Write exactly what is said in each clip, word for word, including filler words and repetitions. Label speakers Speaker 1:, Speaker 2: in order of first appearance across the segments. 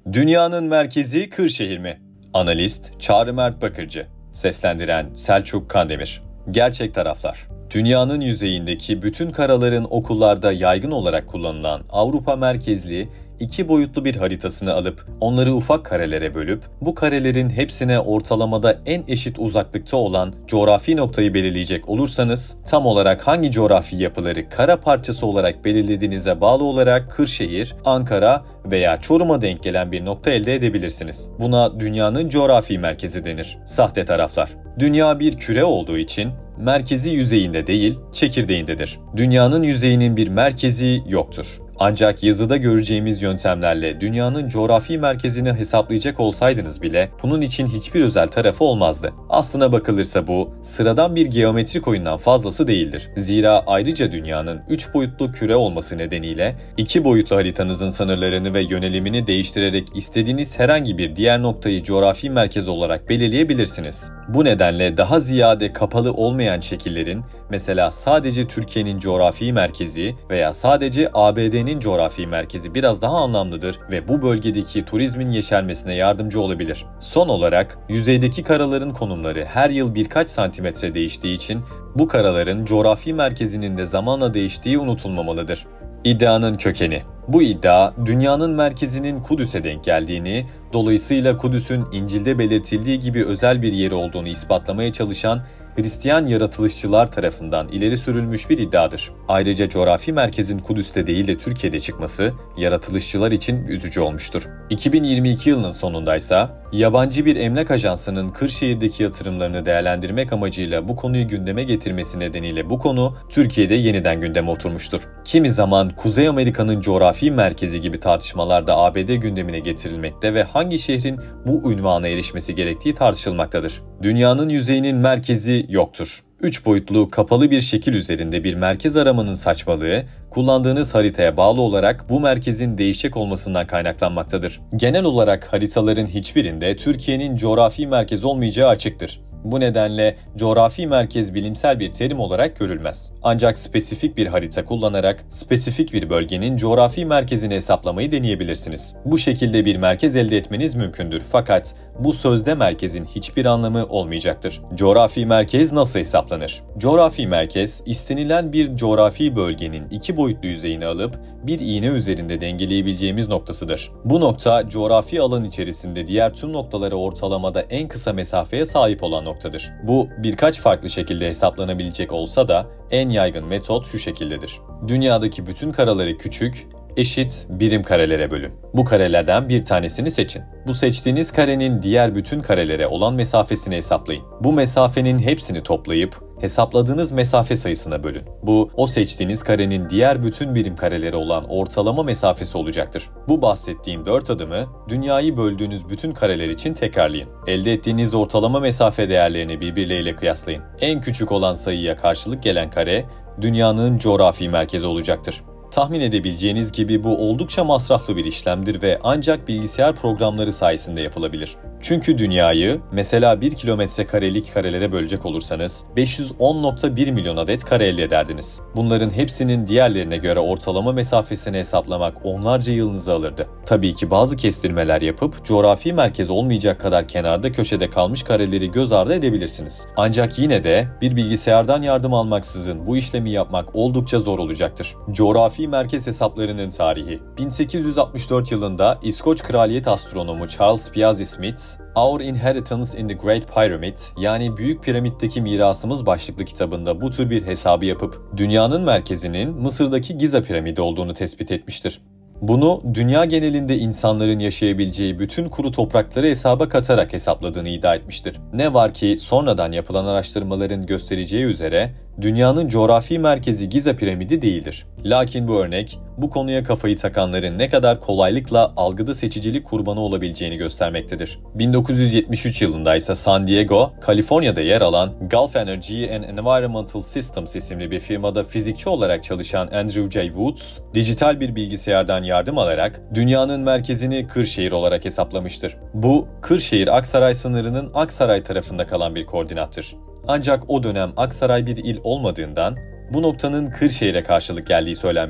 Speaker 1: Dünyanın merkezi Kırşehir mi? Analist Çağrı Mert Bakırcı. Seslendiren Selçuk Kandemir. Gerçek taraflar. Dünyanın yüzeyindeki bütün karaların okullarda yaygın olarak kullanılan Avrupa merkezli iki boyutlu bir haritasını alıp onları ufak karelere bölüp bu karelerin hepsine ortalamada en eşit uzaklıkta olan coğrafi noktayı belirleyecek olursanız tam olarak hangi coğrafi yapıları kara parçası olarak belirlediğinize bağlı olarak Kırşehir, Ankara veya Çorum'a denk gelen bir nokta elde edebilirsiniz. Buna dünyanın coğrafi merkezi denir. Sahte taraflar. Dünya bir küre olduğu için merkezi yüzeyinde değil, çekirdeğindedir. Dünyanın yüzeyinin bir merkezi yoktur. Ancak yazıda göreceğimiz yöntemlerle dünyanın coğrafi merkezini hesaplayacak olsaydınız bile bunun için hiçbir özel tarafı olmazdı. Aslına bakılırsa bu sıradan bir geometrik oyundan fazlası değildir. Zira ayrıca dünyanın üç boyutlu küre olması nedeniyle iki boyutlu haritanızın sınırlarını ve yönelimini değiştirerek istediğiniz herhangi bir diğer noktayı coğrafi merkez olarak belirleyebilirsiniz. Bu nedenle daha ziyade kapalı olmayan şekillerin, mesela sadece Türkiye'nin coğrafi merkezi veya sadece A B D'nin coğrafi merkezi biraz daha anlamlıdır ve bu bölgedeki turizmin yeşermesine yardımcı olabilir. Son olarak yüzeydeki karaların konumları her yıl birkaç santimetre değiştiği için bu karaların coğrafi merkezinin de zamanla değiştiği unutulmamalıdır. İddianın kökeni. Bu iddia, dünyanın merkezinin Kudüs'e denk geldiğini, dolayısıyla Kudüs'ün İncil'de belirtildiği gibi özel bir yeri olduğunu ispatlamaya çalışan Hristiyan yaratılışçılar tarafından ileri sürülmüş bir iddiadır. Ayrıca coğrafi merkezin Kudüs'te değil de Türkiye'de çıkması, yaratılışçılar için üzücü olmuştur. iki bin yirmi iki yılının sonundaysa, yabancı bir emlak ajansının Kırşehir'deki yatırımlarını değerlendirmek amacıyla bu konuyu gündeme getirmesi nedeniyle bu konu Türkiye'de yeniden gündeme oturmuştur. Kimi zaman Kuzey Amerika'nın coğrafi merkezi gibi tartışmalar da A B D gündemine getirilmekte ve hangi şehrin bu ünvana erişmesi gerektiği tartışılmaktadır. Dünyanın yüzeyinin merkezi yoktur. Üç boyutlu kapalı bir şekil üzerinde bir merkez aramanın saçmalığı, kullandığınız haritaya bağlı olarak bu merkezin değişecek olmasından kaynaklanmaktadır. Genel olarak haritaların hiçbirinde Türkiye'nin coğrafi merkez olmayacağı açıktır. Bu nedenle coğrafi merkez bilimsel bir terim olarak görülmez. Ancak spesifik bir harita kullanarak spesifik bir bölgenin coğrafi merkezini hesaplamayı deneyebilirsiniz. Bu şekilde bir merkez elde etmeniz mümkündür fakat bu sözde merkezin hiçbir anlamı olmayacaktır. Coğrafi merkez nasıl hesaplanır? Coğrafi merkez, istenilen bir coğrafi bölgenin iki boyutlu yüzeyini alıp bir iğne üzerinde dengeleyebileceğimiz noktasıdır. Bu nokta coğrafi alan içerisinde diğer tüm noktalara ortalamada en kısa mesafeye sahip olan noktadır. Bu birkaç farklı şekilde hesaplanabilecek olsa da en yaygın metot şu şekildedir. Dünyadaki bütün karaları küçük, eşit birim karelere bölün. Bu karelerden bir tanesini seçin. Bu seçtiğiniz karenin diğer bütün karelere olan mesafesini hesaplayın. Bu mesafenin hepsini toplayıp hesapladığınız mesafe sayısına bölün. Bu, o seçtiğiniz karenin diğer bütün birim karelere olan ortalama mesafesi olacaktır. Bu bahsettiğim dört adımı dünyayı böldüğünüz bütün kareler için tekrarlayın. Elde ettiğiniz ortalama mesafe değerlerini birbirleriyle kıyaslayın. En küçük olan sayıya karşılık gelen kare, dünyanın coğrafi merkezi olacaktır. Tahmin edebileceğiniz gibi bu oldukça masraflı bir işlemdir ve ancak bilgisayar programları sayesinde yapılabilir. Çünkü dünyayı mesela bir kilometre karelik karelere bölecek olursanız beş yüz on nokta bir milyon adet kare elde ederdiniz. Bunların hepsinin diğerlerine göre ortalama mesafesini hesaplamak onlarca yılınızı alırdı. Tabii ki bazı kestirmeler yapıp coğrafi merkez olmayacak kadar kenarda köşede kalmış kareleri göz ardı edebilirsiniz. Ancak yine de bir bilgisayardan yardım almaksızın bu işlemi yapmak oldukça zor olacaktır. Coğrafi merkez hesaplarının tarihi. bin sekiz yüz altmış dört yılında İskoç Kraliyet astronomu Charles Piazzi Smith, Our Inheritance in the Great Pyramid, yani Büyük Piramit'teki Mirasımız başlıklı kitabında bu tür bir hesabı yapıp dünyanın merkezinin Mısır'daki Giza piramidi olduğunu tespit etmiştir. Bunu dünya genelinde insanların yaşayabileceği bütün kuru toprakları hesaba katarak hesapladığını iddia etmiştir. Ne var ki sonradan yapılan araştırmaların göstereceği üzere dünyanın coğrafi merkezi Giza piramidi değildir. Lakin bu örnek bu konuya kafayı takanların ne kadar kolaylıkla algıda seçicilik kurbanı olabileceğini göstermektedir. bin dokuz yüz yetmiş üç yılında ise San Diego, Kaliforniya'da yer alan Gulf Energy and Environmental Systems isimli bir firmada fizikçi olarak çalışan Andrew J. Woods, dijital bir bilgisayardan yardım alarak dünyanın merkezini Kırşehir olarak hesaplamıştır. Bu, Kırşehir Aksaray sınırının Aksaray tarafında kalan bir koordinattır. Ancak o dönem Aksaray bir il olmadığından bu noktanın Kırşehir'e karşılık geldiği söylenmiştir.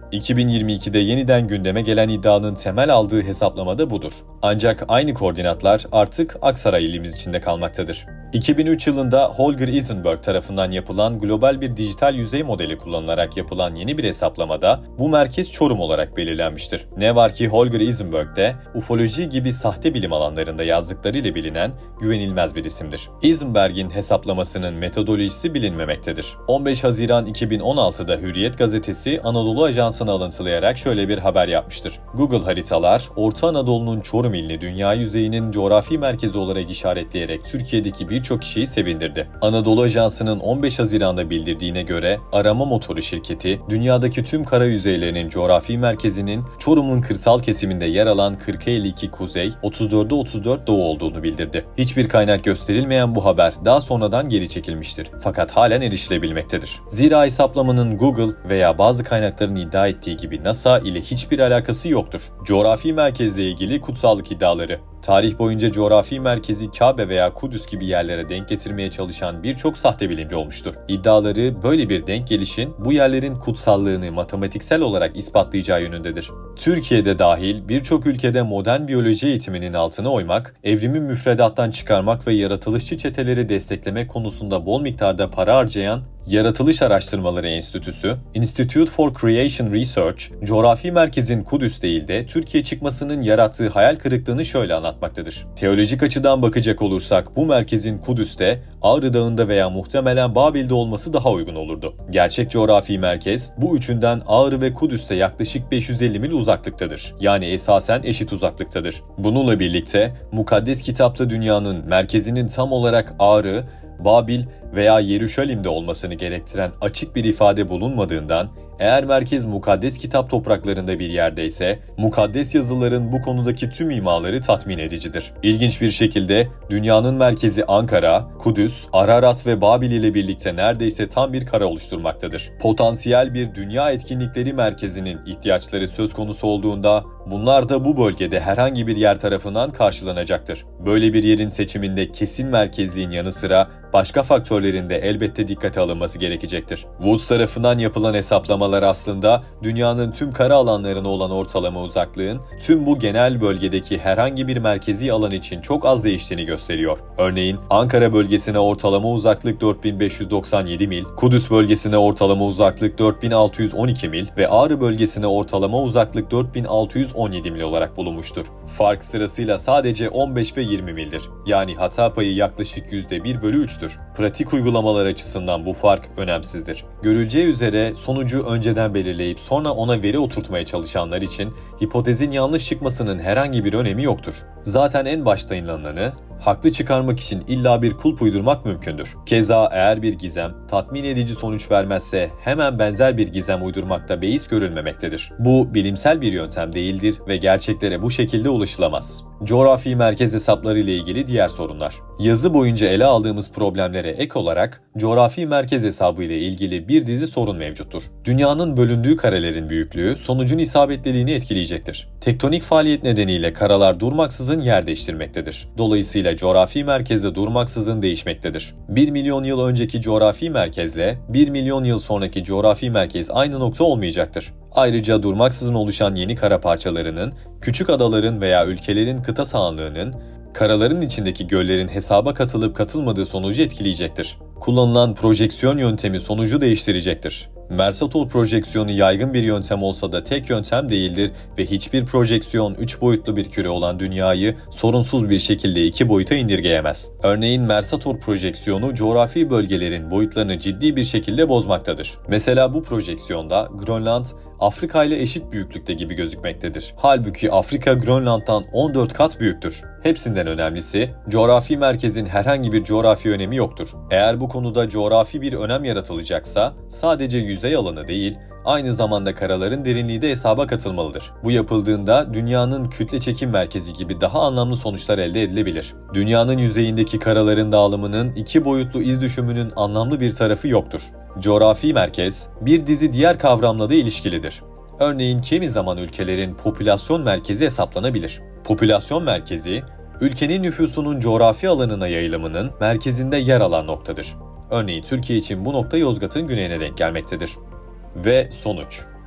Speaker 1: iki bin yirmi ikide yeniden gündeme gelen iddianın temel aldığı hesaplama da budur. Ancak aynı koordinatlar artık Aksaray ilimiz içinde kalmaktadır. iki bin üç yılında Holger Isenberg tarafından yapılan global bir dijital yüzey modeli kullanılarak yapılan yeni bir hesaplamada bu merkez Çorum olarak belirlenmiştir. Ne var ki Holger Isenberg de ufoloji gibi sahte bilim alanlarında yazdıklarıyla bilinen güvenilmez bir isimdir. Isenberg'in hesaplamasının metodolojisi bilinmemektedir. on beş Haziran iki bin on altıda Hürriyet gazetesi Anadolu Ajansı'nı alıntılayarak şöyle bir haber yapmıştır. Google haritalar, Orta Anadolu'nun Çorum ilini dünya yüzeyinin coğrafi merkezi olarak işaretleyerek Türkiye'deki birçok kişiyi sevindirdi. Anadolu Ajansı'nın on beş Haziran'da bildirdiğine göre arama motoru şirketi, dünyadaki tüm kara yüzeylerinin coğrafi merkezinin Çorum'un kırsal kesiminde yer alan kırka elli iki kuzey, otuz dörde otuz dört doğu olduğunu bildirdi. Hiçbir kaynak gösterilmeyen bu haber daha sonradan geri çekilmiştir. Fakat halen erişilebilmektedir. Zira hesaplamanın Google veya bazı kaynakların iddia ettiği gibi NASA ile hiçbir alakası yoktur. Coğrafi merkezle ilgili kutsallık iddiaları. Tarih boyunca coğrafi merkezi Kabe veya Kudüs gibi yerlere denk getirmeye çalışan birçok sahte bilimci olmuştur. İddiaları böyle bir denk gelişin bu yerlerin kutsallığını matematiksel olarak ispatlayacağı yönündedir. Türkiye'de dahil birçok ülkede modern biyoloji eğitiminin altına oymak, evrimi müfredattan çıkarmak ve yaratılışçı çeteleri desteklemek konusunda bol miktarda para harcayan Yaratılış Araştırmaları Enstitüsü, Institute for Creation Research, coğrafi merkezin Kudüs değil de Türkiye çıkmasının yarattığı hayal kırıklığını şöyle anlatmaktadır. Teolojik açıdan bakacak olursak bu merkezin Kudüs'te, Ağrı Dağı'nda veya muhtemelen Babil'de olması daha uygun olurdu. Gerçek coğrafi merkez bu üçünden Ağrı ve Kudüs'te yaklaşık beş yüz elli mil uzaklıktadır. Yani esasen eşit uzaklıktadır. Bununla birlikte Mukaddes Kitap'ta dünyanın merkezinin tam olarak Ağrı, Babil veya Yeruşalim'de olmasını gerektiren açık bir ifade bulunmadığından, eğer merkez mukaddes kitap topraklarında bir yerdeyse, mukaddes yazıların bu konudaki tüm imaları tatmin edicidir. İlginç bir şekilde dünyanın merkezi Ankara, Kudüs, Ararat ve Babil ile birlikte neredeyse tam bir kare oluşturmaktadır. Potansiyel bir dünya etkinlikleri merkezinin ihtiyaçları söz konusu olduğunda, bunlar da bu bölgede herhangi bir yer tarafından karşılanacaktır. Böyle bir yerin seçiminde kesin merkezliğin yanı sıra başka faktörlerin de elbette dikkate alınması gerekecektir. Woods tarafından yapılan hesaplamalar aslında dünyanın tüm kara alanlarına olan ortalama uzaklığın tüm bu genel bölgedeki herhangi bir merkezi alan için çok az değiştiğini gösteriyor. Örneğin Ankara bölgesine ortalama uzaklık dört bin beş yüz doksan yedi mil, Kudüs bölgesine ortalama uzaklık dört bin altı yüz on iki mil ve Ağrı bölgesine ortalama uzaklık dört bin altı yüz on yedi mil olarak bulunmuştur. Fark sırasıyla sadece on beş ve yirmi mildir. Yani hata payı yaklaşık yüzde bir bölü üçtür. Pratik uygulamalar açısından bu fark önemsizdir. Görüleceği üzere sonucu önceden belirleyip sonra ona veri oturtmaya çalışanlar için hipotezin yanlış çıkmasının herhangi bir önemi yoktur. Zaten en başta inanılanı haklı çıkarmak için illa bir kulp uydurmak mümkündür. Keza eğer bir gizem tatmin edici sonuç vermezse hemen benzer bir gizem uydurmakta beis görülmemektedir. Bu bilimsel bir yöntem değildir ve gerçeklere bu şekilde ulaşılamaz. Coğrafi merkez hesapları ile ilgili diğer sorunlar. Yazı boyunca ele aldığımız problemlere ek olarak coğrafi merkez hesabı ile ilgili bir dizi sorun mevcuttur. Dünyanın bölündüğü karelerin büyüklüğü sonucun isabetliliğini etkileyecektir. Tektonik faaliyet nedeniyle karalar durmaksızın yer değiştirmektedir. Dolayısıyla coğrafi merkezde durmaksızın değişmektedir. bir milyon yıl önceki coğrafi merkezle bir milyon yıl sonraki coğrafi merkez aynı nokta olmayacaktır. Ayrıca durmaksızın oluşan yeni kara parçalarının, küçük adaların veya ülkelerin kıta sahanlığının, karaların içindeki göllerin hesaba katılıp katılmadığı sonucu etkileyecektir. Kullanılan projeksiyon yöntemi sonucu değiştirecektir. Mercator projeksiyonu yaygın bir yöntem olsa da tek yöntem değildir ve hiçbir projeksiyon üç boyutlu bir küre olan dünyayı sorunsuz bir şekilde iki boyuta indirgeyemez. Örneğin Mercator projeksiyonu coğrafi bölgelerin boyutlarını ciddi bir şekilde bozmaktadır. Mesela bu projeksiyonda Grönland, Afrika ile eşit büyüklükte gibi gözükmektedir. Halbuki Afrika Grönland'dan on dört kat büyüktür. Hepsinden önemlisi, coğrafi merkezin herhangi bir coğrafi önemi yoktur. Eğer bu konuda coğrafi bir önem yaratılacaksa, sadece yüzey alanı değil, aynı zamanda karaların derinliği de hesaba katılmalıdır. Bu yapıldığında dünyanın kütle çekim merkezi gibi daha anlamlı sonuçlar elde edilebilir. Dünyanın yüzeyindeki karaların dağılımının iki boyutlu iz düşümünün anlamlı bir tarafı yoktur. Coğrafi merkez, bir dizi diğer kavramla da ilişkilidir. Örneğin kimi zaman ülkelerin popülasyon merkezi hesaplanabilir. Popülasyon merkezi, ülkenin nüfusunun coğrafi alanına yayılımının merkezinde yer alan noktadır. Örneğin Türkiye için bu nokta Yozgat'ın güneyine denk gelmektedir. Ve sonuç.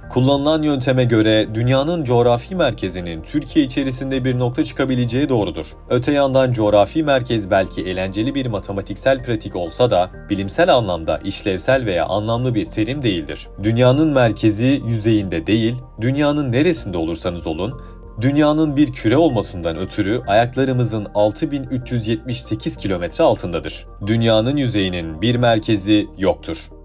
Speaker 1: Kullanılan yönteme göre dünyanın coğrafi merkezinin Türkiye içerisinde bir nokta çıkabileceği doğrudur. Öte yandan coğrafi merkez belki eğlenceli bir matematiksel pratik olsa da bilimsel anlamda işlevsel veya anlamlı bir terim değildir. Dünyanın merkezi yüzeyinde değil, dünyanın neresinde olursanız olun, dünyanın bir küre olmasından ötürü ayaklarımızın altı bin üç yüz yetmiş sekiz kilometre altındadır. Dünyanın yüzeyinin bir merkezi yoktur.